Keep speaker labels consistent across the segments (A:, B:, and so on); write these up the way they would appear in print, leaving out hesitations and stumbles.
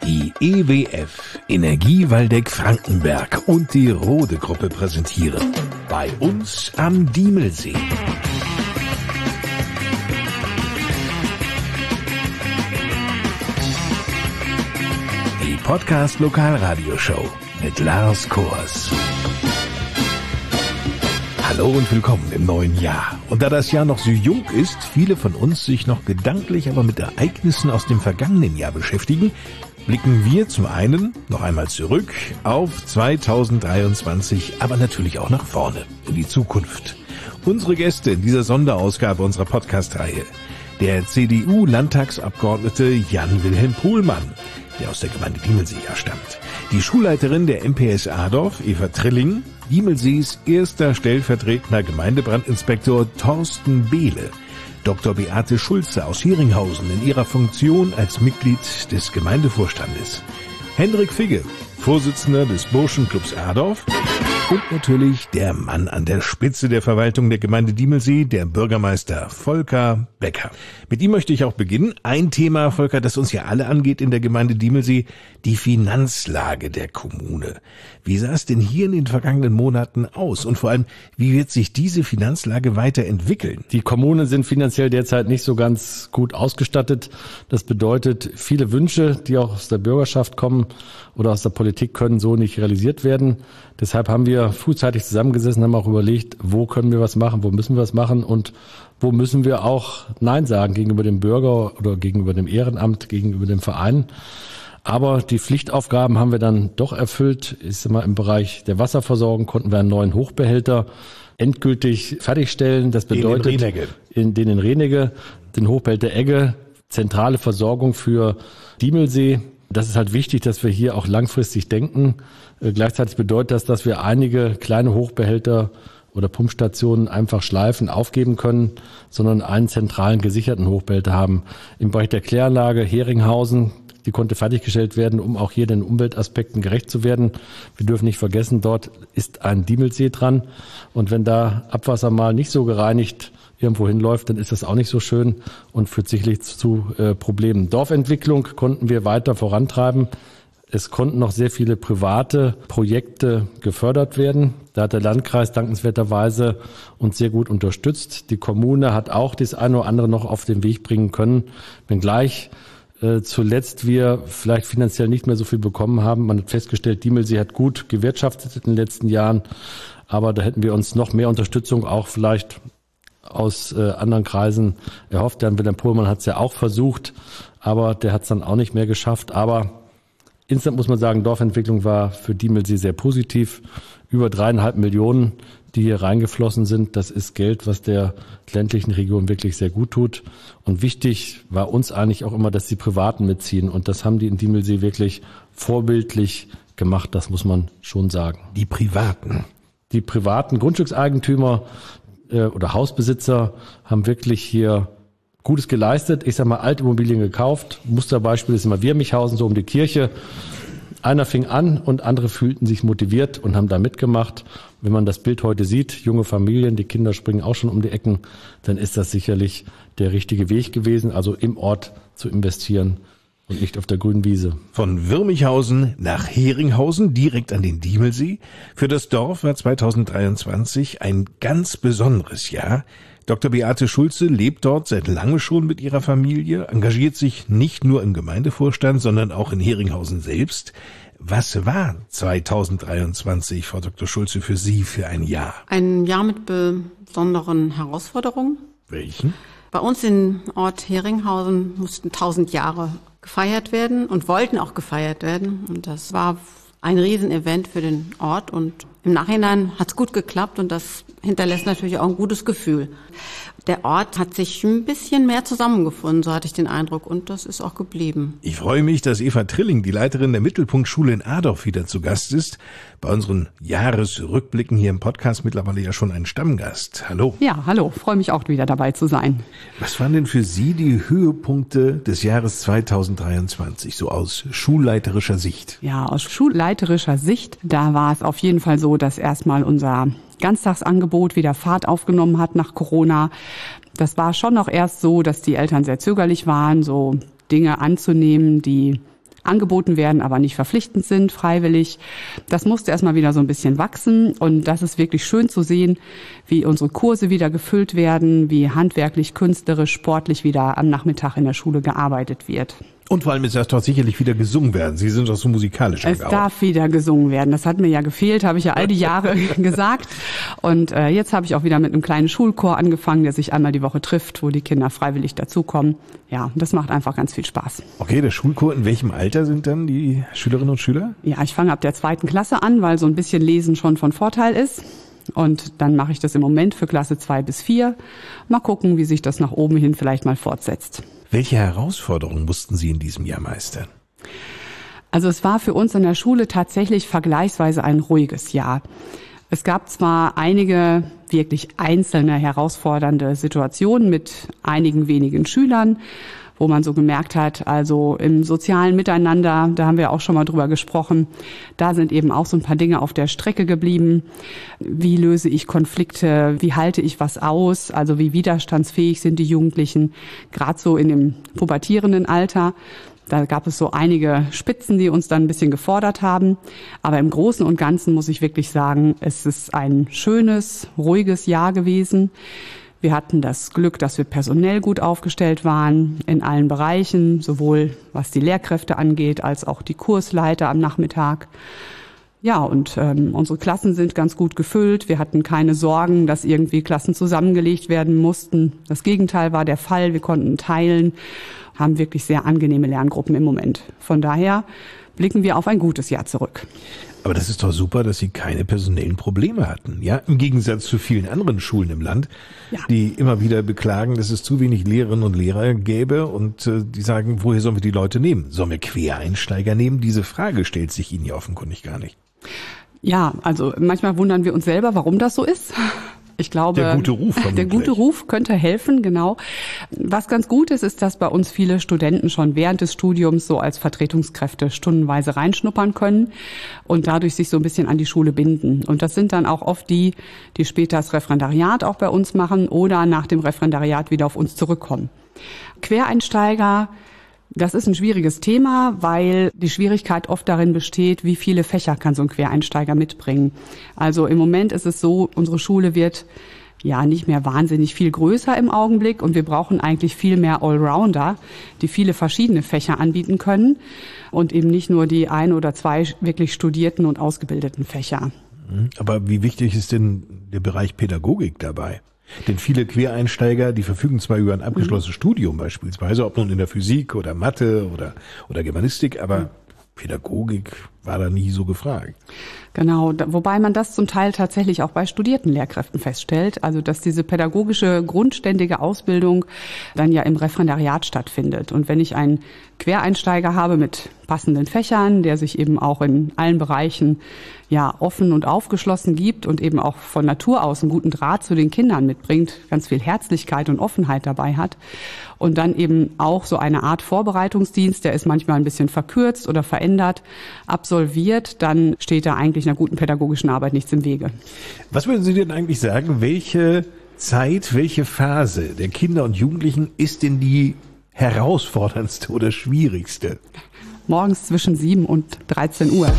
A: Die EWF, Energie Waldeck Frankenberg und die Rode Gruppe präsentieren bei uns am Diemelsee. Die Podcast Lokalradioshow mit Lars Kors. Hallo und willkommen im neuen Jahr. Und da das Jahr noch so jung ist, viele von uns sich noch gedanklich aber mit Ereignissen aus dem vergangenen Jahr beschäftigen, blicken wir zum einen noch einmal zurück auf 2023, aber natürlich auch nach vorne, in die Zukunft. Unsere Gäste in dieser Sonderausgabe unserer Podcast-Reihe: der CDU-Landtagsabgeordnete Jan-Wilhelm Pohlmann, der aus der Gemeinde Diemelsee stammt, die Schulleiterin der MPS Adorf, Eva Trilling, Diemelsees erster stellvertretender Gemeindebrandinspektor Thorsten Behle, Dr. Beate Schulze aus Heringhausen in ihrer Funktion als Mitglied des Gemeindevorstandes, Hendrik Figge, Vorsitzender des Burschenclubs Adorf, und natürlich der Mann an der Spitze der Verwaltung der Gemeinde Diemelsee, der Bürgermeister Volker Becker. Mit ihm möchte ich auch beginnen. Ein Thema, Volker, das uns ja alle angeht in der Gemeinde Diemelsee: die Finanzlage der Kommune. Wie sah es denn hier in den vergangenen Monaten aus? Und vor allem, wie wird sich diese Finanzlage weiterentwickeln?
B: Die Kommunen sind finanziell derzeit nicht so ganz gut ausgestattet. Das bedeutet, viele Wünsche, die auch aus der Bürgerschaft kommen oder aus der Politik, können so nicht realisiert werden. Deshalb haben wir frühzeitig zusammengesessen, haben auch überlegt, wo können wir was machen, wo müssen wir was machen und wo müssen wir auch Nein sagen gegenüber dem Bürger oder gegenüber dem Ehrenamt, gegenüber dem Verein. Aber die Pflichtaufgaben haben wir dann doch erfüllt. Im Bereich der Wasserversorgung konnten wir einen neuen Hochbehälter endgültig fertigstellen. Das bedeutet in Renege, den Hochbehälter Egge, zentrale Versorgung für Diemelsee. Das ist halt wichtig, dass wir hier auch langfristig denken. Gleichzeitig bedeutet das, dass wir einige kleine Hochbehälter oder Pumpstationen einfach schleifen, aufgeben können, sondern einen zentralen gesicherten Hochbehälter haben. Im Bereich der Kläranlage Heringhausen, die konnte fertiggestellt werden, um auch hier den Umweltaspekten gerecht zu werden. Wir dürfen nicht vergessen, dort ist ein Diemelsee dran. Und wenn da Abwasser mal nicht so gereinigt irgendwo hinläuft, dann ist das auch nicht so schön und führt sicherlich zu Problemen. Dorfentwicklung konnten wir weiter vorantreiben. Es konnten noch sehr viele private Projekte gefördert werden. Da hat der Landkreis dankenswerterweise uns sehr gut unterstützt. Die Kommune hat auch das eine oder andere noch auf den Weg bringen können, wenngleich zuletzt wir vielleicht finanziell nicht mehr so viel bekommen haben. Man hat festgestellt, Diemelsee hat gut gewirtschaftet in den letzten Jahren, aber da hätten wir uns noch mehr Unterstützung auch vielleicht aus anderen Kreisen erhofft. Der Wilhelm Pohlmann hat es ja auch versucht, aber der hat es dann auch nicht mehr geschafft. Aber insgesamt muss man sagen, Dorfentwicklung war für Diemelsee sehr positiv. Über 3,5 Millionen, die hier reingeflossen sind. Das ist Geld, was der ländlichen Region wirklich sehr gut tut. Und wichtig war uns eigentlich auch immer, dass die Privaten mitziehen. Und das haben die in Diemelsee wirklich vorbildlich gemacht. Das muss man schon sagen.
A: Die Privaten
B: Grundstückseigentümer oder Hausbesitzer haben wirklich hier Gutes geleistet. Ich sag mal, Altimmobilien gekauft. Musterbeispiel ist immer Wirmichhausen, so um die Kirche. Einer fing an und andere fühlten sich motiviert und haben da mitgemacht. Wenn man das Bild heute sieht, junge Familien, die Kinder springen auch schon um die Ecken, dann ist das sicherlich der richtige Weg gewesen, also im Ort zu investieren und nicht auf der grünen Wiese.
A: Von Wirmichhausen nach Heringhausen, direkt an den Diemelsee. Für das Dorf war 2023 ein ganz besonderes Jahr. Dr. Beate Schulze lebt dort seit langem schon mit ihrer Familie, engagiert sich nicht nur im Gemeindevorstand, sondern auch in Heringhausen selbst. Was war 2023, Frau Dr. Schulze, für Sie für ein Jahr?
C: Ein Jahr mit besonderen Herausforderungen.
A: Welchen?
C: Bei uns im Ort Heringhausen mussten 1000 Jahre gefeiert werden und wollten auch gefeiert werden. Und das war ein Riesenevent für den Ort und im Nachhinein hat es gut geklappt und das hinterlässt natürlich auch ein gutes Gefühl. Der Ort hat sich ein bisschen mehr zusammengefunden, so hatte ich den Eindruck, und das ist auch geblieben.
A: Ich freue mich, dass Eva Trilling, die Leiterin der Mittelpunktschule in Adorf, wieder zu Gast ist. Bei unseren Jahresrückblicken hier im Podcast mittlerweile ja schon ein Stammgast. Hallo.
D: Ja, hallo, freue mich auch wieder dabei zu sein.
A: Was waren denn für Sie die Höhepunkte des Jahres 2023, so aus schulleiterischer Sicht?
D: Ja, aus schulleiterischer Sicht, da war es auf jeden Fall so, dass erstmal unser Ganztagsangebot wieder Fahrt aufgenommen hat nach Corona. Das war schon noch erst so, dass die Eltern sehr zögerlich waren, so Dinge anzunehmen, die angeboten werden, aber nicht verpflichtend sind, freiwillig. Das musste erstmal wieder so ein bisschen wachsen und das ist wirklich schön zu sehen, wie unsere Kurse wieder gefüllt werden, wie handwerklich, künstlerisch, sportlich wieder am Nachmittag in der Schule gearbeitet wird.
A: Und vor allem ist das doch sicherlich wieder gesungen werden. Sie sind doch so musikalisch.
D: Es darf wieder gesungen werden. Das hat mir ja gefehlt, habe ich ja all die Jahre gesagt. Und jetzt habe ich auch wieder mit einem kleinen Schulchor angefangen, der sich einmal die Woche trifft, wo die Kinder freiwillig dazukommen. Ja, das macht einfach ganz viel Spaß.
A: Okay, der Schulchor, in welchem Alter sind dann die Schülerinnen und Schüler?
D: Ja, ich fange ab der 2. Klasse an, weil so ein bisschen Lesen schon von Vorteil ist. Und dann mache ich das im Moment für Klasse 2 bis 4. Mal gucken, wie sich das nach oben hin vielleicht mal fortsetzt.
A: Welche Herausforderungen mussten Sie in diesem Jahr meistern?
D: Also es war für uns in der Schule tatsächlich vergleichsweise ein ruhiges Jahr. Es gab zwar einige wirklich einzelne herausfordernde Situationen mit einigen wenigen Schülern, wo man so gemerkt hat, also im sozialen Miteinander, da haben wir auch schon mal drüber gesprochen, da sind eben auch so ein paar Dinge auf der Strecke geblieben. Wie löse ich Konflikte? Wie halte ich was aus? Also wie widerstandsfähig sind die Jugendlichen, gerade so in dem pubertierenden Alter? Da gab es so einige Spitzen, die uns dann ein bisschen gefordert haben. Aber im Großen und Ganzen muss ich wirklich sagen, es ist ein schönes, ruhiges Jahr gewesen. Wir hatten das Glück, dass wir personell gut aufgestellt waren in allen Bereichen, sowohl was die Lehrkräfte angeht, als auch die Kursleiter am Nachmittag. Ja, und unsere Klassen sind ganz gut gefüllt. Wir hatten keine Sorgen, dass irgendwie Klassen zusammengelegt werden mussten. Das Gegenteil war der Fall. Wir konnten teilen, haben wirklich sehr angenehme Lerngruppen im Moment. Von daher blicken wir auf ein gutes Jahr zurück.
A: Aber das ist doch super, dass Sie keine personellen Probleme hatten, ja? Im Gegensatz zu vielen anderen Schulen im Land, ja, die immer wieder beklagen, dass es zu wenig Lehrerinnen und Lehrer gäbe und die sagen, woher sollen wir die Leute nehmen? Sollen wir Quereinsteiger nehmen? Diese Frage stellt sich Ihnen ja offenkundig gar nicht.
D: Ja, also manchmal wundern wir uns selber, warum das so ist. Ich glaube, der gute Ruf könnte helfen, genau. Was ganz gut ist, ist, dass bei uns viele Studenten schon während des Studiums so als Vertretungskräfte stundenweise reinschnuppern können und dadurch sich so ein bisschen an die Schule binden. Und das sind dann auch oft die später das Referendariat auch bei uns machen oder nach dem Referendariat wieder auf uns zurückkommen. Quereinsteiger, das ist ein schwieriges Thema, weil die Schwierigkeit oft darin besteht, wie viele Fächer kann so ein Quereinsteiger mitbringen. Also im Moment ist es so, unsere Schule wird ja nicht mehr wahnsinnig viel größer im Augenblick und wir brauchen eigentlich viel mehr Allrounder, die viele verschiedene Fächer anbieten können und eben nicht nur die 1 oder 2 wirklich studierten und ausgebildeten Fächer.
A: Aber wie wichtig ist denn der Bereich Pädagogik dabei? Denn viele Quereinsteiger, die verfügen zwar über ein abgeschlossenes Studium beispielsweise, ob nun in der Physik oder Mathe oder Germanistik, aber Pädagogik war da nie so gefragt.
D: Genau, wobei man das zum Teil tatsächlich auch bei studierten Lehrkräften feststellt, also dass diese pädagogische grundständige Ausbildung dann ja im Referendariat stattfindet. Und wenn ich einen Quereinsteiger habe mit passenden Fächern, der sich eben auch in allen Bereichen ja offen und aufgeschlossen gibt und eben auch von Natur aus einen guten Draht zu den Kindern mitbringt, ganz viel Herzlichkeit und Offenheit dabei hat und dann eben auch so eine Art Vorbereitungsdienst, der ist manchmal ein bisschen verkürzt oder verändert, absolviert, dann steht da eigentlich einer guten pädagogischen Arbeit nichts im Wege.
A: Was würden Sie denn eigentlich sagen, welche Zeit, welche Phase der Kinder und Jugendlichen ist denn die herausforderndste oder schwierigste?
D: Morgens zwischen 7 und 13 Uhr.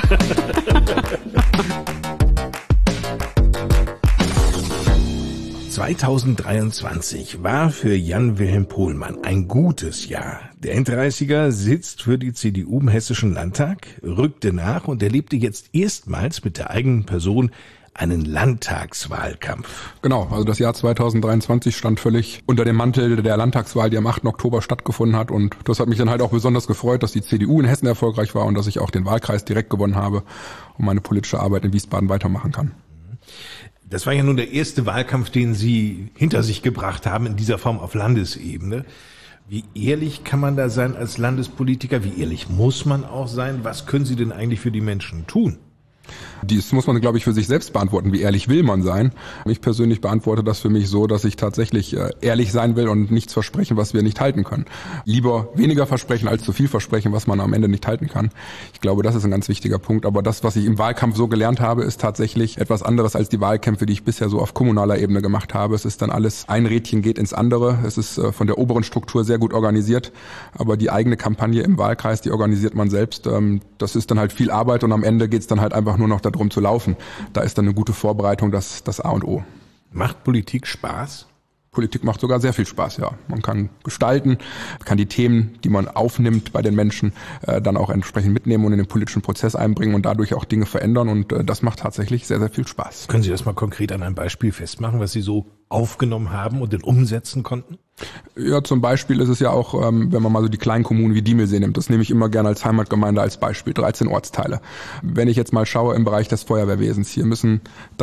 A: (2023) war für Jan-Wilhelm Pohlmann ein gutes Jahr. Der End-30er sitzt für die CDU im Hessischen Landtag, rückte nach und erlebte jetzt erstmals mit der eigenen Person einen Landtagswahlkampf.
E: Genau, also das Jahr 2023 stand völlig unter dem Mantel der Landtagswahl, die am 8. Oktober stattgefunden hat. Und das hat mich dann halt auch besonders gefreut, dass die CDU in Hessen erfolgreich war und dass ich auch den Wahlkreis direkt gewonnen habe und meine politische Arbeit in Wiesbaden weitermachen kann.
A: Das war ja nun der erste Wahlkampf, den Sie hinter sich gebracht haben in dieser Form auf Landesebene. Wie ehrlich kann man da sein als Landespolitiker? Wie ehrlich muss man auch sein? Was können Sie denn eigentlich für die Menschen tun?
E: Dies muss man, glaube ich, für sich selbst beantworten. Wie ehrlich will man sein? Ich persönlich beantworte das für mich so, dass ich tatsächlich ehrlich sein will und nichts versprechen, was wir nicht halten können. Lieber weniger versprechen als zu viel versprechen, was man am Ende nicht halten kann. Ich glaube, das ist ein ganz wichtiger Punkt. Aber das, was ich im Wahlkampf so gelernt habe, ist tatsächlich etwas anderes als die Wahlkämpfe, die ich bisher so auf kommunaler Ebene gemacht habe. Es ist dann alles, ein Rädchen geht ins andere. Es ist von der oberen Struktur sehr gut organisiert. Aber die eigene Kampagne im Wahlkreis, die organisiert man selbst. Das ist dann halt viel Arbeit und am Ende geht es dann halt einfach nur noch darum zu laufen. Da ist dann eine gute Vorbereitung das A und O.
A: Macht Politik Spaß?
E: Politik macht sogar sehr viel Spaß, ja. Man kann gestalten, kann die Themen, die man aufnimmt bei den Menschen, dann auch entsprechend mitnehmen und in den politischen Prozess einbringen und dadurch auch Dinge verändern. Und das macht tatsächlich sehr, sehr viel Spaß.
A: Können Sie das mal konkret an einem Beispiel festmachen, was Sie so aufgenommen haben und dann umsetzen konnten?
E: Ja, zum Beispiel ist es ja auch, wenn man mal so die kleinen Kommunen wie Diemelsee nimmt, das nehme ich immer gerne als Heimatgemeinde als Beispiel, 13 Ortsteile. Wenn ich jetzt mal schaue im Bereich des Feuerwehrwesens, hier müssen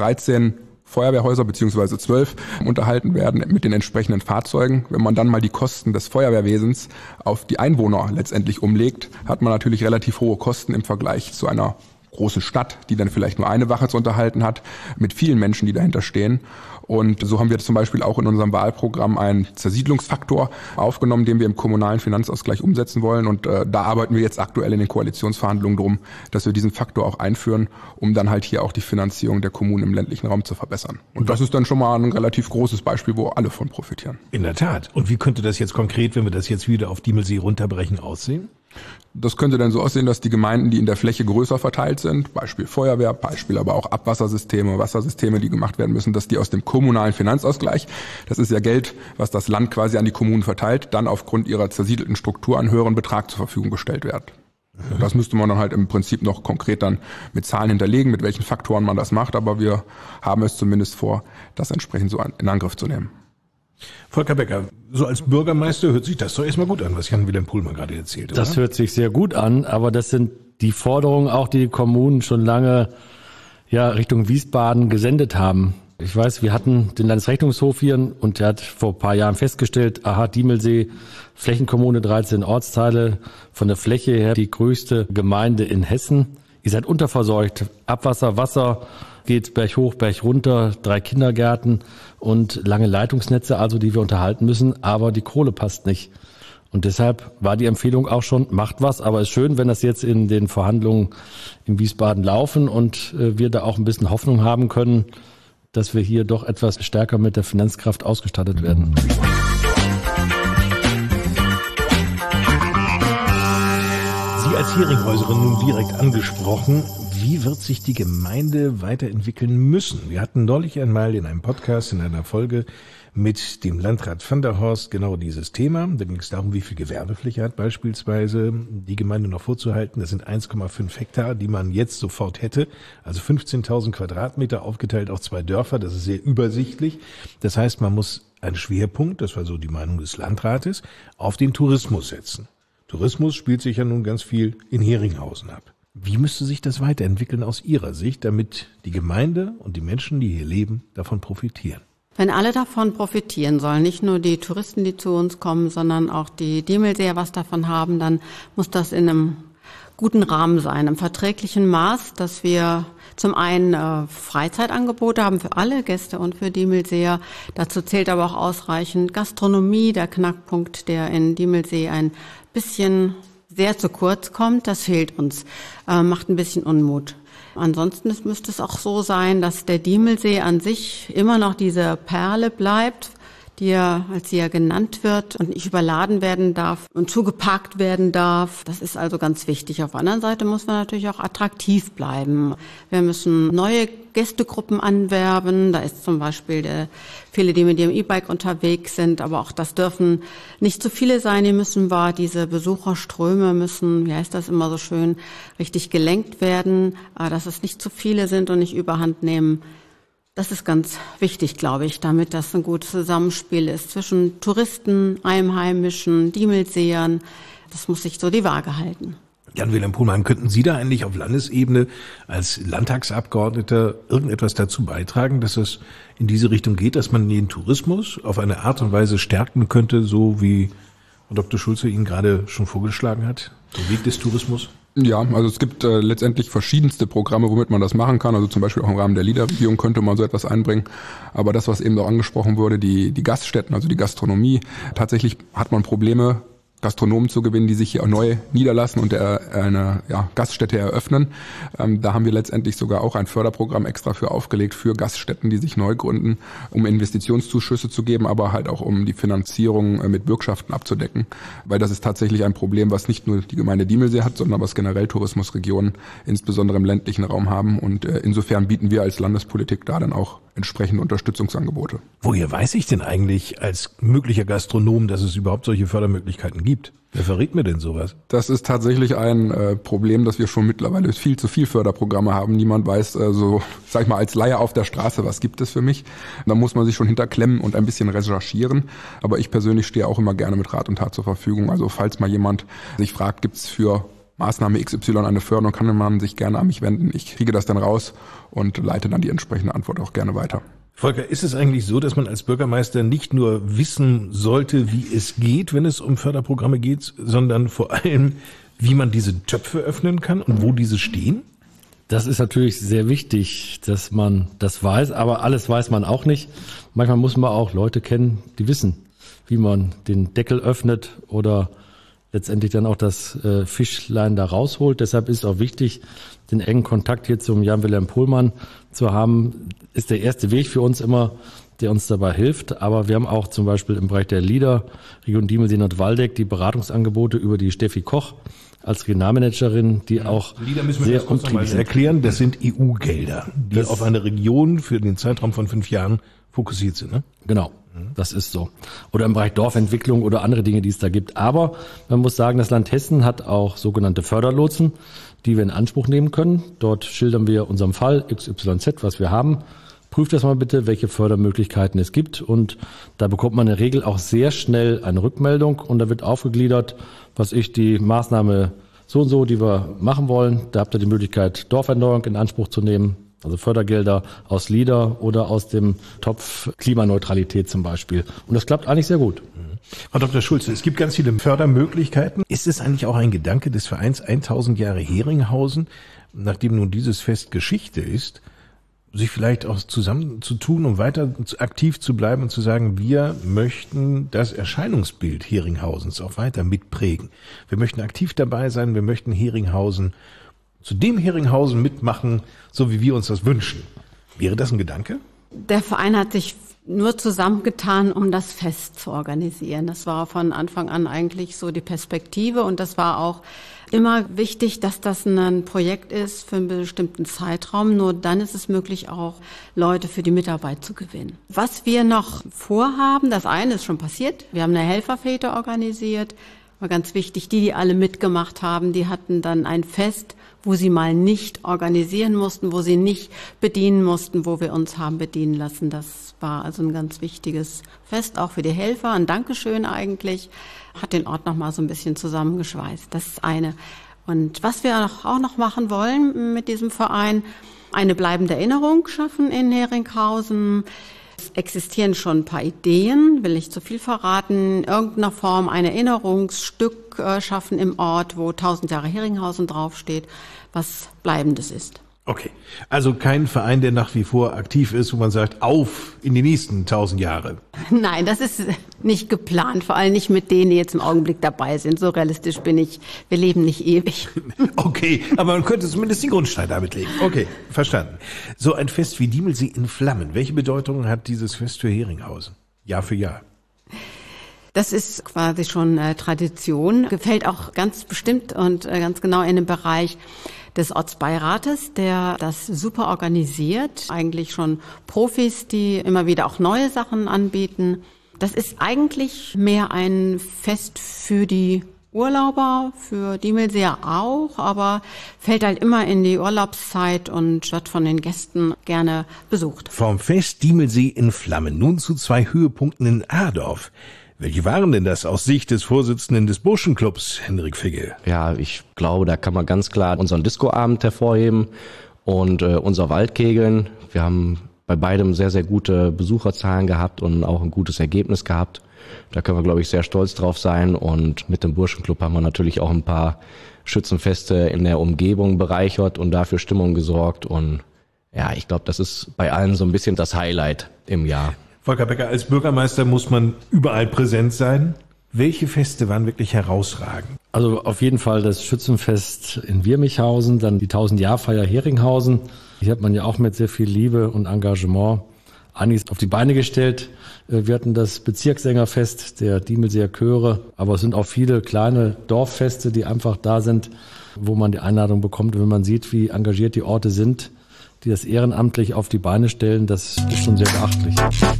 E: 13 Feuerwehrhäuser bzw. 12 unterhalten werden mit den entsprechenden Fahrzeugen. Wenn man dann mal die Kosten des Feuerwehrwesens auf die Einwohner letztendlich umlegt, hat man natürlich relativ hohe Kosten im Vergleich zu einer großen Stadt, die dann vielleicht nur eine Wache zu unterhalten hat, mit vielen Menschen, die dahinter stehen. Und so haben wir zum Beispiel auch in unserem Wahlprogramm einen Zersiedlungsfaktor aufgenommen, den wir im kommunalen Finanzausgleich umsetzen wollen. Und da arbeiten wir jetzt aktuell in den Koalitionsverhandlungen drum, dass wir diesen Faktor auch einführen, um dann halt hier auch die Finanzierung der Kommunen im ländlichen Raum zu verbessern. Und das ist dann schon mal ein relativ großes Beispiel, wo alle von profitieren.
A: In der Tat. Und wie könnte das jetzt konkret, wenn wir das jetzt wieder auf Diemelsee runterbrechen, aussehen?
E: Das könnte dann so aussehen, dass die Gemeinden, die in der Fläche größer verteilt sind, Beispiel Feuerwehr, Beispiel aber auch Abwassersysteme, Wassersysteme, die gemacht werden müssen, dass die aus dem kommunalen Finanzausgleich, das ist ja Geld, was das Land quasi an die Kommunen verteilt, dann aufgrund ihrer zersiedelten Struktur einen höheren Betrag zur Verfügung gestellt werden. Das müsste man dann halt im Prinzip noch konkret dann mit Zahlen hinterlegen, mit welchen Faktoren man das macht, aber wir haben es zumindest vor, das entsprechend so in Angriff zu nehmen.
A: Volker Becker, so als Bürgermeister hört sich das doch erstmal gut an, was Jan-Wilhelm Pohlmann gerade erzählt hat.
B: Das hört sich sehr gut an, aber das sind die Forderungen auch, die Kommunen schon lange Richtung Wiesbaden gesendet haben. Ich weiß, wir hatten den Landesrechnungshof hier und der hat vor ein paar Jahren festgestellt, Diemelsee, Flächenkommune, 13 Ortsteile, von der Fläche her die größte Gemeinde in Hessen. Ihr seid unterversorgt, Abwasser, Wasser geht Berg hoch, Berg runter, 3 Kindergärten und lange Leitungsnetze, also die wir unterhalten müssen, aber die Kohle passt nicht. Und deshalb war die Empfehlung auch schon, macht was, aber es ist schön, wenn das jetzt in den Verhandlungen in Wiesbaden laufen und wir da auch ein bisschen Hoffnung haben können, dass wir hier doch etwas stärker mit der Finanzkraft ausgestattet werden.
A: Sie als Heringhäuserin nun direkt angesprochen. Wie wird sich die Gemeinde weiterentwickeln müssen? Wir hatten neulich einmal in einem Podcast, in einer Folge mit dem Landrat van der Horst genau dieses Thema. Da ging es darum, wie viel Gewerbefläche hat beispielsweise die Gemeinde noch vorzuhalten. Das sind 1,5 Hektar, die man jetzt sofort hätte. Also 15.000 Quadratmeter aufgeteilt auf 2 Dörfer. Das ist sehr übersichtlich. Das heißt, man muss einen Schwerpunkt, das war so die Meinung des Landrates, auf den Tourismus setzen. Tourismus spielt sich ja nun ganz viel in Heringhausen ab. Wie müsste sich das weiterentwickeln aus Ihrer Sicht, damit die Gemeinde und die Menschen, die hier leben, davon profitieren?
C: Wenn alle davon profitieren sollen, nicht nur die Touristen, die zu uns kommen, sondern auch die Diemelseer was davon haben, dann muss das in einem guten Rahmen sein, im verträglichen Maß, dass wir zum einen Freizeitangebote haben für alle Gäste und für Diemelseer. Dazu zählt aber auch ausreichend Gastronomie, der Knackpunkt, der in Diemelsee ein bisschen sehr zu kurz kommt, das fehlt uns, macht ein bisschen Unmut. Ansonsten müsste es auch so sein, dass der Diemelsee an sich immer noch diese Perle bleibt, die ja, als sie ja genannt wird und nicht überladen werden darf und zugeparkt werden darf. Das ist also ganz wichtig. Auf der anderen Seite muss man natürlich auch attraktiv bleiben. Wir müssen neue Gästegruppen anwerben. Da ist zum Beispiel viele, die mit ihrem E-Bike unterwegs sind, aber auch das dürfen nicht zu viele sein. Diese Besucherströme müssen, wie heißt das immer so schön, richtig gelenkt werden, dass es nicht zu viele sind und nicht überhand nehmen. Das ist ganz wichtig, glaube ich, damit das ein gutes Zusammenspiel ist zwischen Touristen, Einheimischen, Diemelseern. Das muss sich so die Waage halten.
A: Jan-Wilhelm Pohlmann, könnten Sie da eigentlich auf Landesebene als Landtagsabgeordneter irgendetwas dazu beitragen, dass es in diese Richtung geht, dass man den Tourismus auf eine Art und Weise stärken könnte, so wie Dr. Schulze Ihnen gerade schon vorgeschlagen hat, den Weg des Tourismus?
E: Ja, also es gibt letztendlich verschiedenste Programme, womit man das machen kann. Also zum Beispiel auch im Rahmen der LEADER-Regierung könnte man so etwas einbringen. Aber das, was eben auch angesprochen wurde, die Gaststätten, also die Gastronomie, tatsächlich hat man Probleme, Gastronomen zu gewinnen, die sich hier auch neu niederlassen und eine Gaststätte eröffnen. Da haben wir letztendlich sogar auch ein Förderprogramm extra für aufgelegt für Gaststätten, die sich neu gründen, um Investitionszuschüsse zu geben, aber halt auch um die Finanzierung mit Bürgschaften abzudecken. Weil das ist tatsächlich ein Problem, was nicht nur die Gemeinde Diemelsee hat, sondern was generell Tourismusregionen, insbesondere im ländlichen Raum, haben. Und insofern bieten wir als Landespolitik da dann auch entsprechende Unterstützungsangebote.
A: Woher weiß ich denn eigentlich als möglicher Gastronom, dass es überhaupt solche Fördermöglichkeiten gibt? Wer verrät mir denn sowas?
E: Das ist tatsächlich ein Problem, dass wir schon mittlerweile viel zu viel Förderprogramme haben. Niemand weiß, sag ich mal, als Laie auf der Straße, was gibt es für mich? Da muss man sich schon hinterklemmen und ein bisschen recherchieren. Aber ich persönlich stehe auch immer gerne mit Rat und Tat zur Verfügung. Also falls mal jemand sich fragt, gibt es für Maßnahme XY eine Förderung, kann man sich gerne an mich wenden. Ich kriege das dann raus und leite dann die entsprechende Antwort auch gerne weiter.
A: Volker, ist es eigentlich so, dass man als Bürgermeister nicht nur wissen sollte, wie es geht, wenn es um Förderprogramme geht, sondern vor allem, wie man diese Töpfe öffnen kann und wo diese stehen?
B: Das ist natürlich sehr wichtig, dass man das weiß, aber alles weiß man auch nicht. Manchmal muss man auch Leute kennen, die wissen, wie man den Deckel öffnet oder letztendlich dann auch das Fischlein da rausholt. Deshalb ist auch wichtig, den engen Kontakt hier zum Jan-Wilhelm Pohlmann zu haben. Ist der erste Weg für uns immer, der uns dabei hilft. Aber wir haben auch zum Beispiel im Bereich der LEADER, Region Diemelsee Nordwaldeck, die Beratungsangebote über die Steffi Koch als Regionalmanagerin, die auch
A: LEADER müssen wir sehr kurz nochmal erklären. Das sind EU-Gelder, die auf eine Region für den Zeitraum von 5 Jahren fokussiert sind, ne?
B: Genau. Das ist so. Oder im Bereich Dorfentwicklung oder andere Dinge, die es da gibt. Aber man muss sagen, das Land Hessen hat auch sogenannte Förderlotsen, die wir in Anspruch nehmen können. Dort schildern wir unserem Fall XYZ, was wir haben. Prüft das mal bitte, welche Fördermöglichkeiten es gibt. Und da bekommt man in der Regel auch sehr schnell eine Rückmeldung. Und da wird aufgegliedert, die Maßnahme so und so, die wir machen wollen. Da habt ihr die Möglichkeit, Dorferneuerung in Anspruch zu nehmen. Also Fördergelder aus LEADER oder aus dem Topf Klimaneutralität zum Beispiel. Und das klappt eigentlich sehr gut.
A: Frau Dr. Schulze, es gibt ganz viele Fördermöglichkeiten. Ist es eigentlich auch ein Gedanke des Vereins 1000 Jahre Heringhausen, nachdem nun dieses Fest Geschichte ist, sich vielleicht auch zusammenzutun, um weiter aktiv zu bleiben und zu sagen, wir möchten das Erscheinungsbild Heringhausens auch weiter mitprägen. Wir möchten aktiv dabei sein, wir möchten Heringhausen zu dem Heringhausen mitmachen, so wie wir uns das wünschen. Wäre das ein Gedanke?
C: Der Verein hat sich nur zusammengetan, um das Fest zu organisieren. Das war von Anfang an eigentlich so die Perspektive und das war auch immer wichtig, dass das ein Projekt ist für einen bestimmten Zeitraum. Nur dann ist es möglich, auch Leute für die Mitarbeit zu gewinnen. Was wir noch vorhaben, das eine ist schon passiert. Wir haben eine Helferfete organisiert. War ganz wichtig, die alle mitgemacht haben, die hatten dann ein Fest, wo sie mal nicht organisieren mussten, wo sie nicht bedienen mussten, wo wir uns haben bedienen lassen. Das war also ein ganz wichtiges Fest, auch für die Helfer. Ein Dankeschön eigentlich, hat den Ort noch mal so ein bisschen zusammengeschweißt. Das ist eine. Und was wir auch noch machen wollen mit diesem Verein, eine bleibende Erinnerung schaffen in Heringhausen. Es existieren schon ein paar Ideen, will nicht zu viel verraten, in irgendeiner Form ein Erinnerungsstück schaffen im Ort, wo 1000 Jahre Heringhausen draufsteht, was Bleibendes ist.
A: Okay, also kein Verein, der nach wie vor aktiv ist, wo man sagt, auf in die nächsten 1000 Jahre.
C: Nein, das ist nicht geplant, vor allem nicht mit denen, die jetzt im Augenblick dabei sind. So realistisch bin ich, wir leben nicht ewig.
A: Okay, aber man könnte zumindest die Grundsteine damit legen. Okay, verstanden. So ein Fest wie Diemelsee in Flammen, welche Bedeutung hat dieses Fest für Heringhausen? Jahr für Jahr.
C: Das ist quasi schon Tradition, gefällt auch ganz bestimmt und ganz genau in dem Bereich des Ortsbeirates, der das super organisiert. Eigentlich schon Profis, die immer wieder auch neue Sachen anbieten. Das ist eigentlich mehr ein Fest für die Urlauber, für Diemelseer auch, aber fällt halt immer in die Urlaubszeit und wird von den Gästen gerne besucht.
A: Vom Fest Diemelsee in Flammen nun zu 2 Höhepunkten in Adorf. Welche waren denn das aus Sicht des Vorsitzenden des Burschenclubs, Henrik Figge?
F: Ja, ich glaube, da kann man ganz klar unseren Discoabend hervorheben und unser Waldkegeln. Wir haben bei beidem sehr, sehr gute Besucherzahlen gehabt und auch ein gutes Ergebnis gehabt. Da können wir, glaube ich, sehr stolz drauf sein. Und mit dem Burschenclub haben wir natürlich auch ein paar Schützenfeste in der Umgebung bereichert und dafür Stimmung gesorgt. Und ja, ich glaube, das ist bei allen so ein bisschen das Highlight im Jahr.
A: Volker Becker, als Bürgermeister muss man überall präsent sein. Welche Feste waren wirklich herausragend?
B: Also auf jeden Fall das Schützenfest in Wirmichhausen, dann die 1000-Jahr-Feier Heringhausen. Hier hat man ja auch mit sehr viel Liebe und Engagement einiges auf die Beine gestellt. Wir hatten das Bezirkssängerfest der Diemelseer Chöre, aber es sind auch viele kleine Dorffeste, die einfach da sind, wo man die Einladung bekommt. Und wenn man sieht, wie engagiert die Orte sind, die das ehrenamtlich auf die Beine stellen, das ist schon sehr beachtlich.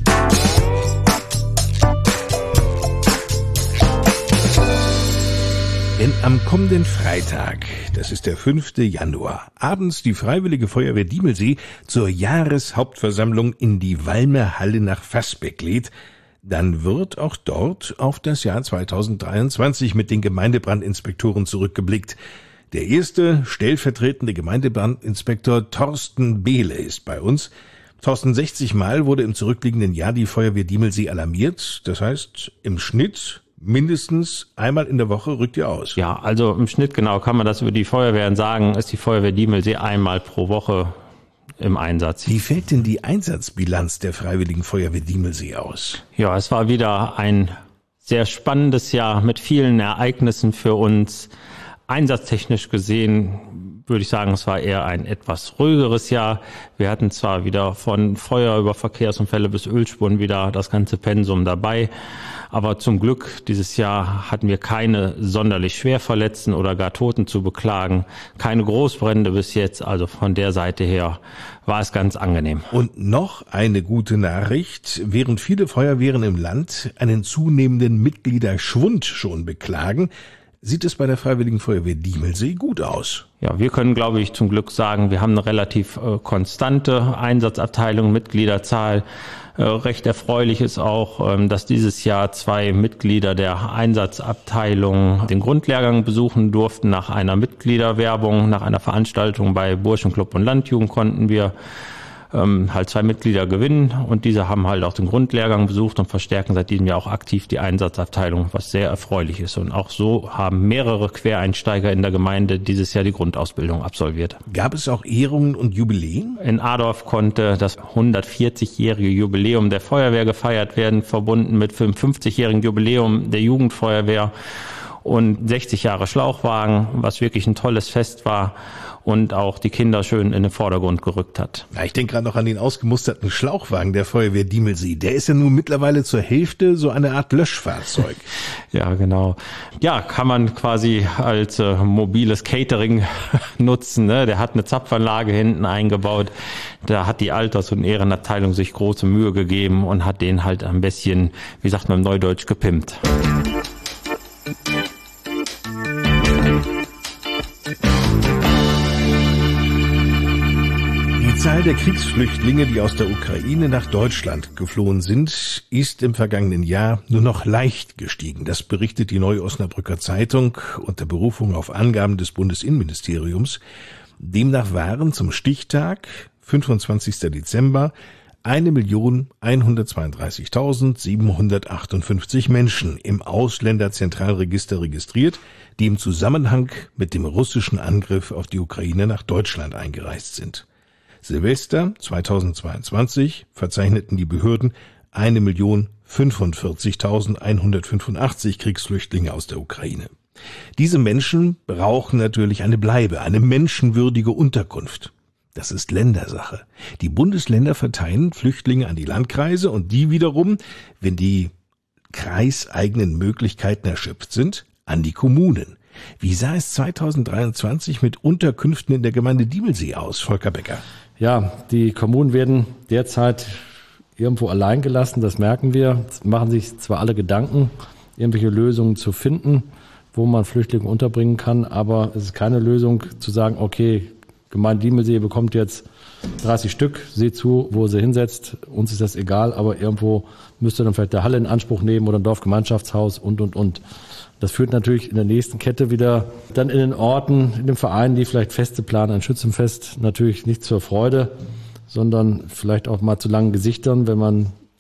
A: Denn am kommenden Freitag, das ist der 5. Januar, abends die Freiwillige Feuerwehr Diemelsee zur Jahreshauptversammlung in die Valmer Halle nach Fasbeck lädt, dann wird auch dort auf das Jahr 2023 mit den Gemeindebrandinspektoren zurückgeblickt. Der erste stellvertretende Gemeindebrandinspektor Thorsten Behle ist bei uns. Thorsten, 60 Mal wurde im zurückliegenden Jahr die Feuerwehr Diemelsee alarmiert. Das heißt, im Schnitt mindestens einmal in der Woche rückt ihr aus.
G: Ja, also im Schnitt genau kann man das über die Feuerwehren sagen, ist die Feuerwehr Diemelsee einmal pro Woche im Einsatz.
A: Wie fällt denn die Einsatzbilanz der Freiwilligen Feuerwehr Diemelsee aus?
G: Ja, es war wieder ein sehr spannendes Jahr mit vielen Ereignissen für uns. Einsatztechnisch gesehen würde ich sagen, es war eher ein etwas ruhigeres Jahr. Wir hatten zwar wieder von Feuer über Verkehrsunfälle bis Ölspuren wieder das ganze Pensum dabei, aber zum Glück dieses Jahr hatten wir keine sonderlich Schwerverletzten oder gar Toten zu beklagen, keine Großbrände bis jetzt, also von der Seite her war es ganz angenehm.
A: Und noch eine gute Nachricht, während viele Feuerwehren im Land einen zunehmenden Mitgliederschwund schon beklagen, sieht es bei der Freiwilligen Feuerwehr Diemelsee gut aus.
G: Ja, wir können, glaube ich, zum Glück sagen, wir haben eine relativ konstante Einsatzabteilung, Mitgliederzahl. Recht erfreulich ist auch, dass dieses Jahr 2 Mitglieder der Einsatzabteilung den Grundlehrgang besuchen durften. Nach einer Mitgliederwerbung, nach einer Veranstaltung bei Burschenclub und Landjugend konnten wir halt 2 Mitglieder gewinnen und diese haben halt auch den Grundlehrgang besucht und verstärken seit diesem Jahr auch aktiv die Einsatzabteilung, was sehr erfreulich ist. Und auch so haben mehrere Quereinsteiger in der Gemeinde dieses Jahr die Grundausbildung absolviert.
A: Gab es auch Ehrungen und Jubiläen?
G: In Adorf konnte das 140-jährige Jubiläum der Feuerwehr gefeiert werden, verbunden mit dem 50-jährigen Jubiläum der Jugendfeuerwehr und 60 Jahre Schlauchwagen, was wirklich ein tolles Fest war und auch die Kinder schön in den Vordergrund gerückt hat.
A: Ja, ich denke gerade noch an den ausgemusterten Schlauchwagen der Feuerwehr Diemelsee. Der ist ja nun mittlerweile zur Hälfte so eine Art Löschfahrzeug.
G: Ja, genau. Ja, kann man quasi als mobiles Catering nutzen. Ne? Der hat eine Zapfanlage hinten eingebaut. Da hat die Alters- und Ehrenabteilung sich große Mühe gegeben und hat den halt ein bisschen, wie sagt man im Neudeutsch, gepimpt.
A: Die Zahl der Kriegsflüchtlinge, die aus der Ukraine nach Deutschland geflohen sind, ist im vergangenen Jahr nur noch leicht gestiegen. Das berichtet die Neue Osnabrücker Zeitung unter Berufung auf Angaben des Bundesinnenministeriums. Demnach waren zum Stichtag, 25. Dezember, 1.132.758 Menschen im Ausländerzentralregister registriert, die im Zusammenhang mit dem russischen Angriff auf die Ukraine nach Deutschland eingereist sind. Silvester 2022 verzeichneten die Behörden 1.045.185 Kriegsflüchtlinge aus der Ukraine. Diese Menschen brauchen natürlich eine Bleibe, eine menschenwürdige Unterkunft. Das ist Ländersache. Die Bundesländer verteilen Flüchtlinge an die Landkreise und die wiederum, wenn die kreiseigenen Möglichkeiten erschöpft sind, an die Kommunen. Wie sah es 2023 mit Unterkünften in der Gemeinde Diemelsee aus, Volker Becker?
B: Ja, die Kommunen werden derzeit irgendwo allein gelassen, das merken wir. Es machen sich zwar alle Gedanken, irgendwelche Lösungen zu finden, wo man Flüchtlinge unterbringen kann, aber es ist keine Lösung zu sagen, okay, Gemeinde Diemelsee bekommt jetzt 30 Stück, seht zu, wo sie hinsetzt, uns ist das egal, aber irgendwo müsst ihr dann vielleicht der Halle in Anspruch nehmen oder ein Dorfgemeinschaftshaus und. Das führt natürlich in der nächsten Kette wieder dann in den Orten, in den Vereinen, die vielleicht Feste planen, ein Schützenfest, natürlich nicht zur Freude, sondern vielleicht auch mal zu langen Gesichtern, wenn man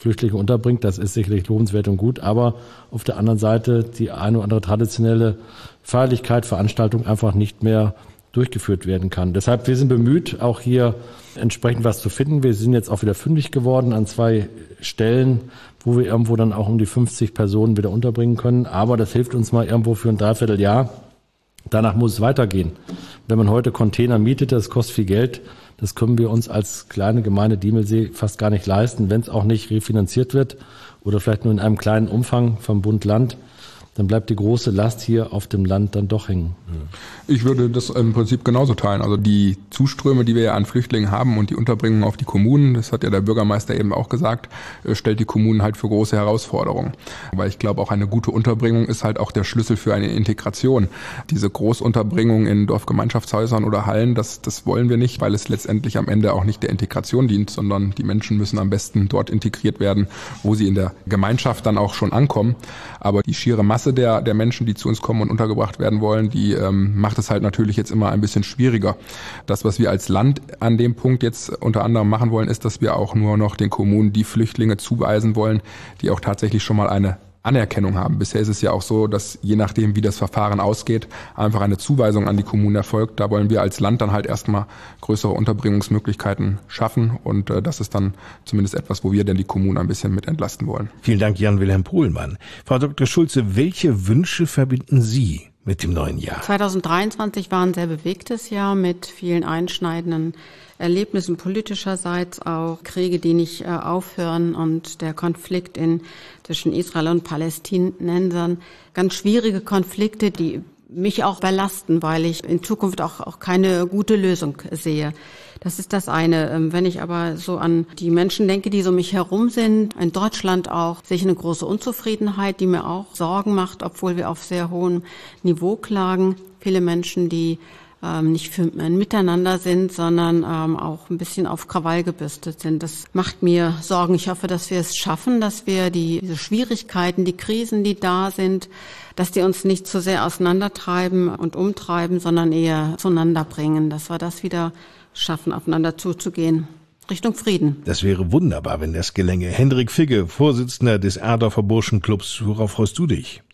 B: Flüchtlinge unterbringt. Das ist sicherlich lohnenswert und gut, aber auf der anderen Seite die eine oder andere traditionelle Feierlichkeit, Veranstaltung einfach nicht mehr durchgeführt werden kann. Deshalb, wir sind bemüht, auch hier entsprechend was zu finden. Wir sind jetzt auch wieder fündig geworden an 2 Stellen, wo wir irgendwo dann auch um die 50 Personen wieder unterbringen können. Aber das hilft uns mal irgendwo für ein Dreivierteljahr. Danach muss es weitergehen. Wenn man heute Container mietet, das kostet viel Geld. Das können wir uns als kleine Gemeinde Diemelsee fast gar nicht leisten, wenn es auch nicht refinanziert wird oder vielleicht nur in einem kleinen Umfang vom Bund Land. Dann bleibt die große Last hier auf dem Land dann doch hängen.
E: Ich würde das im Prinzip genauso teilen. Also die Zuströme, die wir ja an Flüchtlingen haben und die Unterbringung auf die Kommunen, das hat ja der Bürgermeister eben auch gesagt, stellt die Kommunen halt für große Herausforderungen. Weil ich glaube, auch eine gute Unterbringung ist halt auch der Schlüssel für eine Integration. Diese Großunterbringung in Dorfgemeinschaftshäusern oder Hallen, das wollen wir nicht, weil es letztendlich am Ende auch nicht der Integration dient, sondern die Menschen müssen am besten dort integriert werden, wo sie in der Gemeinschaft dann auch schon ankommen. Aber die schiere Masse der Menschen, die zu uns kommen und untergebracht werden wollen, die macht es halt natürlich jetzt immer ein bisschen schwieriger. Das, was wir als Land an dem Punkt jetzt unter anderem machen wollen, ist, dass wir auch nur noch den Kommunen die Flüchtlinge zuweisen wollen, die auch tatsächlich schon mal eine Anerkennung haben. Bisher ist es ja auch so, dass je nachdem, wie das Verfahren ausgeht, einfach eine Zuweisung an die Kommunen erfolgt. Da wollen wir als Land dann halt erstmal größere Unterbringungsmöglichkeiten schaffen und das ist dann zumindest etwas, wo wir dann die Kommunen ein bisschen mit entlasten wollen.
A: Vielen Dank, Jan-Wilhelm Pohlmann. Frau Dr. Schulze, welche Wünsche verbinden Sie mit dem neuen Jahr?
C: 2023 war ein sehr bewegtes Jahr mit vielen einschneidenden Erlebnissen politischerseits auch, Kriege, die nicht aufhören und der Konflikt zwischen Israel und Palästinensern. Ganz schwierige Konflikte, die mich auch belasten, weil ich in Zukunft auch keine gute Lösung sehe. Das ist das eine. Wenn ich aber so an die Menschen denke, die so um mich herum sind, in Deutschland auch, sehe ich eine große Unzufriedenheit, die mir auch Sorgen macht, obwohl wir auf sehr hohem Niveau klagen. Viele Menschen, die nicht für ein Miteinander sind, sondern auch ein bisschen auf Krawall gebürstet sind. Das macht mir Sorgen. Ich hoffe, dass wir es schaffen, dass wir diese Schwierigkeiten, die Krisen, die da sind, dass die uns nicht zu sehr auseinandertreiben und umtreiben, sondern eher zueinander bringen, dass wir das wieder schaffen, aufeinander zuzugehen. Richtung Frieden.
A: Das wäre wunderbar, wenn das gelänge. Hendrik Figge, Vorsitzender des Adorfer Burschenclubs. Worauf freust du dich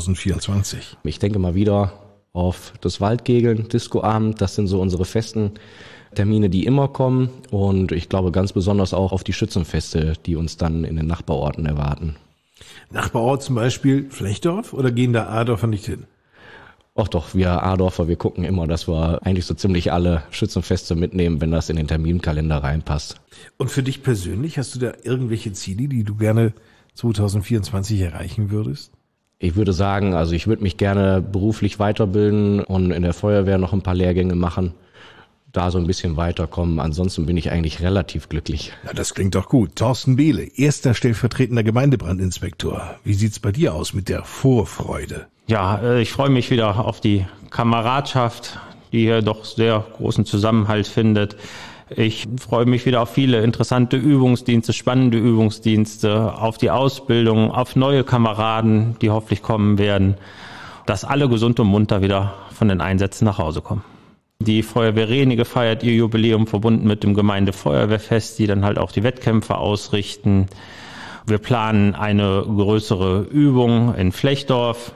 A: 2024?
F: Ich denke mal wieder auf das Waldkegeln, Discoabend, das sind so unsere festen Termine, die immer kommen und ich glaube ganz besonders auch auf die Schützenfeste, die uns dann in den Nachbarorten erwarten.
A: Nachbarort zum Beispiel Flechdorf oder gehen da Adorfer nicht hin?
F: Ach doch, wir Adorfer, wir gucken immer, dass wir eigentlich so ziemlich alle Schützenfeste mitnehmen, wenn das in den Terminkalender reinpasst.
A: Und für dich persönlich, hast du da irgendwelche Ziele, die du gerne 2024 erreichen würdest?
F: Ich würde sagen, also ich würde mich gerne beruflich weiterbilden und in der Feuerwehr noch ein paar Lehrgänge machen, da so ein bisschen weiterkommen. Ansonsten bin ich eigentlich relativ glücklich.
A: Na, das klingt doch gut. Thorsten Behle, erster stellvertretender Gemeindebrandinspektor. Wie sieht's bei dir aus mit der Vorfreude?
G: Ja, ich freue mich wieder auf die Kameradschaft, die hier doch sehr großen Zusammenhalt findet. Ich freue mich wieder auf viele interessante Übungsdienste, spannende Übungsdienste, auf die Ausbildung, auf neue Kameraden, die hoffentlich kommen werden, dass alle gesund und munter wieder von den Einsätzen nach Hause kommen. Die Feuerwehr Renige feiert ihr Jubiläum verbunden mit dem Gemeindefeuerwehrfest, die dann halt auch die Wettkämpfe ausrichten. Wir planen eine größere Übung in Flechdorf.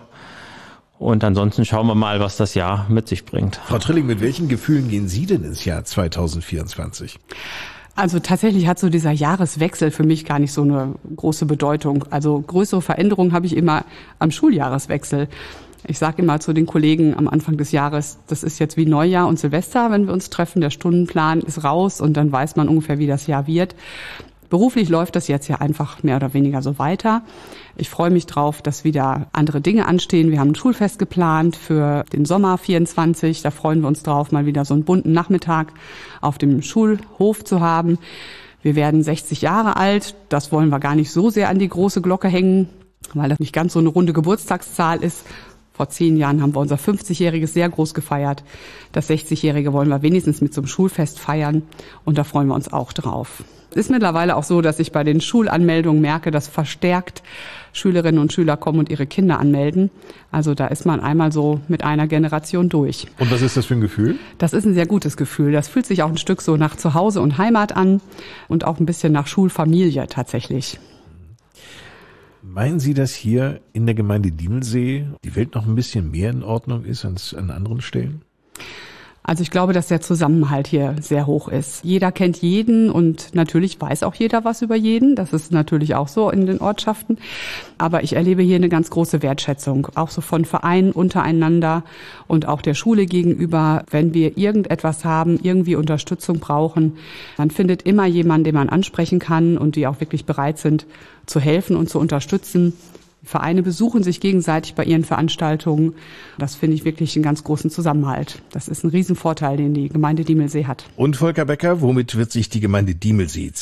G: Und ansonsten schauen wir mal, was das Jahr mit sich bringt.
A: Frau Trilling, mit welchen Gefühlen gehen Sie denn ins Jahr 2024?
D: Also tatsächlich hat so dieser Jahreswechsel für mich gar nicht so eine große Bedeutung. Also größere Veränderungen habe ich immer am Schuljahreswechsel. Ich sage immer zu den Kollegen am Anfang des Jahres, das ist jetzt wie Neujahr und Silvester, wenn wir uns treffen. Der Stundenplan ist raus und dann weiß man ungefähr, wie das Jahr wird. Beruflich läuft das jetzt ja einfach mehr oder weniger so weiter. Ich freue mich drauf, dass wieder andere Dinge anstehen. Wir haben ein Schulfest geplant für den Sommer 24. Da freuen wir uns drauf, mal wieder so einen bunten Nachmittag auf dem Schulhof zu haben. Wir werden 60 Jahre alt. Das wollen wir gar nicht so sehr an die große Glocke hängen, weil das nicht ganz so eine runde Geburtstagszahl ist. Vor 10 Jahren haben wir unser 50-Jähriges sehr groß gefeiert. Das 60-Jährige wollen wir wenigstens mit so einem Schulfest feiern und da freuen wir uns auch drauf. Es ist mittlerweile auch so, dass ich bei den Schulanmeldungen merke, dass verstärkt Schülerinnen und Schüler kommen und ihre Kinder anmelden. Also da ist man einmal so mit einer Generation durch.
A: Und was ist das für ein Gefühl?
D: Das ist ein sehr gutes Gefühl. Das fühlt sich auch ein Stück so nach Zuhause und Heimat an und auch ein bisschen nach Schulfamilie tatsächlich.
A: Meinen Sie, dass hier in der Gemeinde Diemelsee die Welt noch ein bisschen mehr in Ordnung ist als an anderen Stellen?
D: Also ich glaube, dass der Zusammenhalt hier sehr hoch ist. Jeder kennt jeden und natürlich weiß auch jeder was über jeden. Das ist natürlich auch so in den Ortschaften. Aber ich erlebe hier eine ganz große Wertschätzung, auch so von Vereinen untereinander und auch der Schule gegenüber. Wenn wir irgendetwas haben, irgendwie Unterstützung brauchen, dann findet immer jemand, den man ansprechen kann und die auch wirklich bereit sind zu helfen und zu unterstützen. Die Vereine besuchen sich gegenseitig bei ihren Veranstaltungen. Das finde ich wirklich einen ganz großen Zusammenhalt. Das ist ein Riesenvorteil, den die Gemeinde Diemelsee hat.
A: Und Volker Becker, womit wird sich die Gemeinde Diemelsee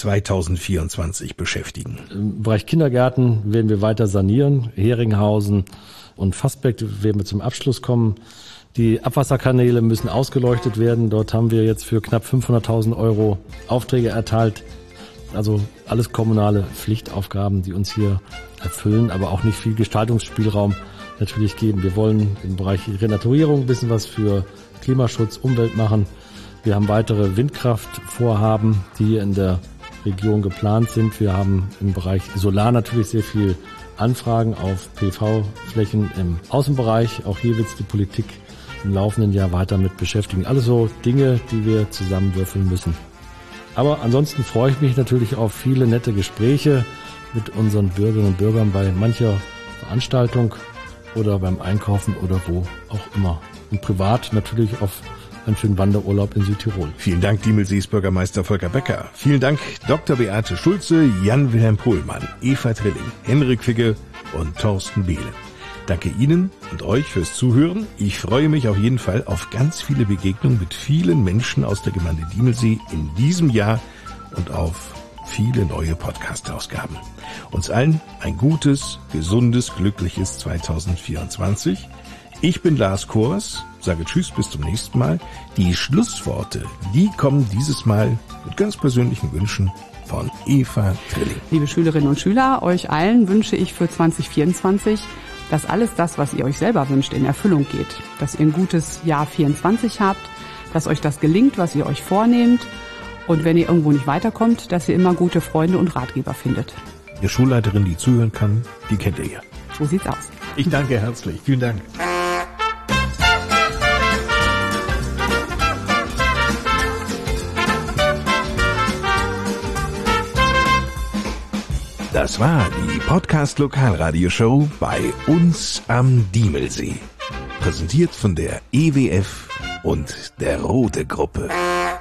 A: 2024 beschäftigen?
B: Im Bereich Kindergärten werden wir weiter sanieren. Heringhausen und Fassbeck werden wir zum Abschluss kommen. Die Abwasserkanäle müssen ausgeleuchtet werden. Dort haben wir jetzt für knapp 500.000 € Aufträge erteilt. Also alles kommunale Pflichtaufgaben, die uns hier erfüllen, aber auch nicht viel Gestaltungsspielraum natürlich geben. Wir wollen im Bereich Renaturierung ein bisschen was für Klimaschutz, Umwelt machen. Wir haben weitere Windkraftvorhaben, die hier in der Region geplant sind. Wir haben im Bereich Solar natürlich sehr viel Anfragen auf PV-Flächen im Außenbereich. Auch hier wird es die Politik im laufenden Jahr weiter mit beschäftigen. Alles so Dinge, die wir zusammenwürfeln müssen. Aber ansonsten freue ich mich natürlich auf viele nette Gespräche mit unseren Bürgerinnen und Bürgern bei mancher Veranstaltung oder beim Einkaufen oder wo auch immer. Und privat natürlich auf einen schönen Wanderurlaub in Südtirol.
A: Vielen Dank, Diemelsees Bürgermeister Volker Becker. Vielen Dank, Dr. Beate Schulze, Jan-Wilhelm Pohlmann, Eva Trilling, Henrik Figge und Thorsten Behle. Danke Ihnen und euch fürs Zuhören. Ich freue mich auf jeden Fall auf ganz viele Begegnungen mit vielen Menschen aus der Gemeinde Diemelsee in diesem Jahr und auf viele neue Podcast-Ausgaben. Uns allen ein gutes, gesundes, glückliches 2024. Ich bin Lars Kors, sage Tschüss, bis zum nächsten Mal. Die Schlussworte, die kommen dieses Mal mit ganz persönlichen Wünschen von Eva Trilling.
D: Liebe Schülerinnen und Schüler, euch allen wünsche ich für 2024, dass alles das, was ihr euch selber wünscht, in Erfüllung geht. Dass ihr ein gutes Jahr 24 habt, dass euch das gelingt, was ihr euch vornehmt. Und wenn ihr irgendwo nicht weiterkommt, dass ihr immer gute Freunde und Ratgeber findet.
A: Die Schulleiterin, die zuhören kann, die kennt ihr ja.
D: So sieht's aus.
A: Ich danke herzlich. Vielen Dank. Das war die Podcast-Lokalradioshow bei uns am Diemelsee. Präsentiert von der EWF und der Rode Gruppe.